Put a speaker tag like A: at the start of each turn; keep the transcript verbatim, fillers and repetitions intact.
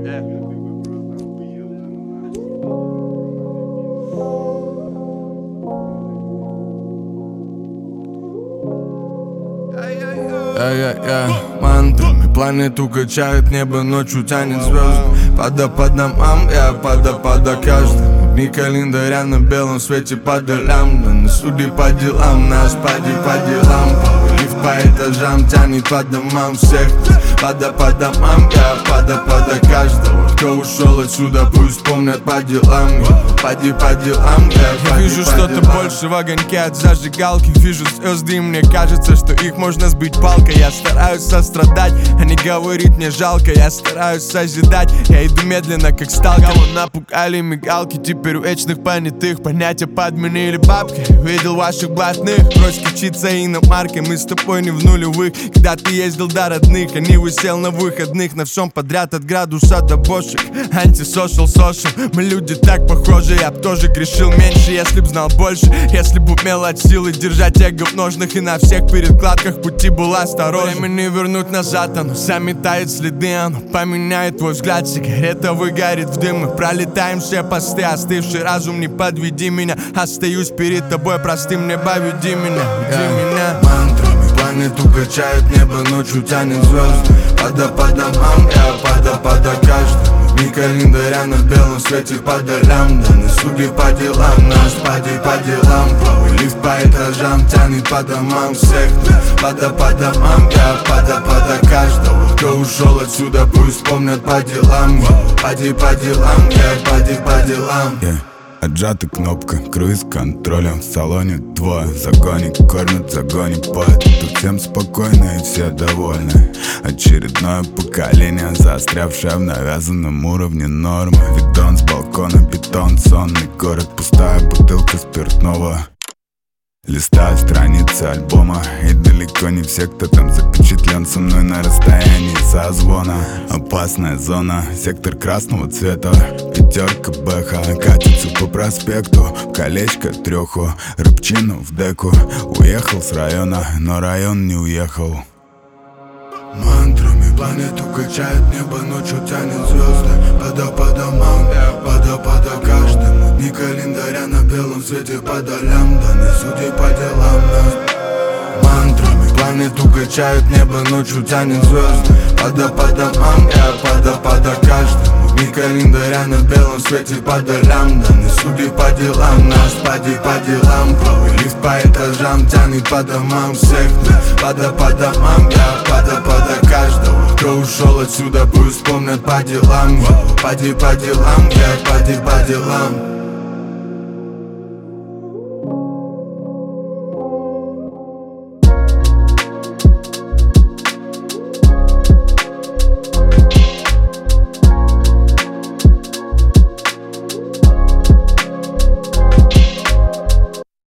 A: Ай-яй-яй, мантрами планету качает, небо ночью тянет звезды. Пада по домам, я пада пада каждому. Дни календаря на белом свете по долям. Да на суде по делам, нас поди по делам. Лифт по этажам тянет по домам всех. Пада по домам, я пада пада каждого. Кто ушел отсюда, пусть помнят по делам. Поди по делам, я, я вижу что-то больше в огоньке от зажигалки. Вижу звезды, и мне кажется, что их можно сбить палкой. Я стараюсь сострадать, а не говорить мне жалко. Я стараюсь созидать, я иду медленно, как сталкер. Кого напугали мигалки, теперь у вечных понятых понятия подменили бабки. Видел ваших блатных, кровь скачится иномаркой. Мы с тобой не в нулевых, когда ты ездил до родных. Они высел на выходных, на всем подряд от градуса до бошек. Антисошал, сошел, мы люди так похожи. Я б тоже грешил меньше, если б знал больше. Если б умел от силы держать эго в ножнах. И на всех перекладках пути был осторожен. Время не вернуть назад, оно заметает следы. Оно поменяет твой взгляд, сигарета выгорит в дым. Мы пролетаем все посты, остывший разум, не подведи меня. Остаюсь перед тобой простым, небо, веди меня, веди меня. Мантрами планету качает, небо ночью тянет звезды. Пада по домам, я пада пада каждому. Дни календаря на белом свете по долям. Да на суде по делам, нас поди по делам. Плавый лифт по этажам тянет по домам всех. Пада по домам, я пада пада каждого. Кто ушел отсюда, пусть помнят по делам. Поди по делам, я поди по делам. yeah. Отжата кнопка, круиз контролем. В салоне двое, загоник кормят, загонит под. Тут всем спокойно и все довольны. Очередное поколение, застрявшее в навязанном уровне нормы. Видон с балкона, бетон, сонный город. Пустая бутылка спиртного. Листаю страницы альбома, и далеко не все, кто там запечатлен со мной на расстоянии созвона. Опасная зона, сектор красного цвета. Пятерка Бэха катится по проспекту. Колечко треху, рыбчину в деку. Уехал с района, но район не уехал. Мантрами планету качает, небо ночью тянет звезды. Пада по домам, пада пада каждому. Дни календаря на белом свете по долям. Да на суде по делам нас. Мантрами планету качает, небо ночью тянет звезды. Пада по домам, я пада пада каждому. Дни календаря на белом свете по долям. Да на суде по делам, нас поди по делам. Плавый лифт по этажам тянет по домам всех. Пада по домам, я пада пада каждого. Кто ушел отсюда, пусть помнят по делам. Поди по делам, я поди по делам.